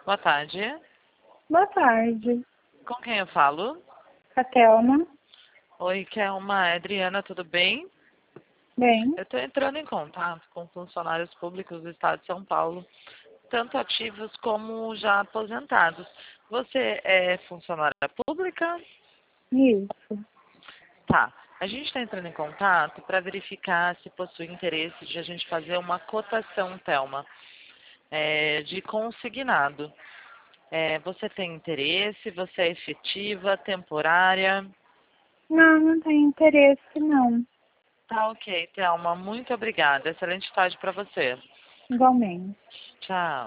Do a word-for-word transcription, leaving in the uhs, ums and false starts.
Boa tarde. Boa tarde. Com quem eu falo? A Thelma. Oi, Kelma. É Adriana, tudo bem? Bem. Eu estou entrando em contato com funcionários públicos do Estado de São Paulo, tanto ativos como já aposentados. Você é funcionária pública? Isso. Tá. A gente está entrando em contato para verificar se possui interesse de a gente fazer uma cotação, Thelma, é, de consignado. É, você tem interesse? Você é efetiva, temporária? Não, não tem interesse, não. Tá ok, Thelma. Muito obrigada. Excelente tarde para você. Igualmente. Tchau.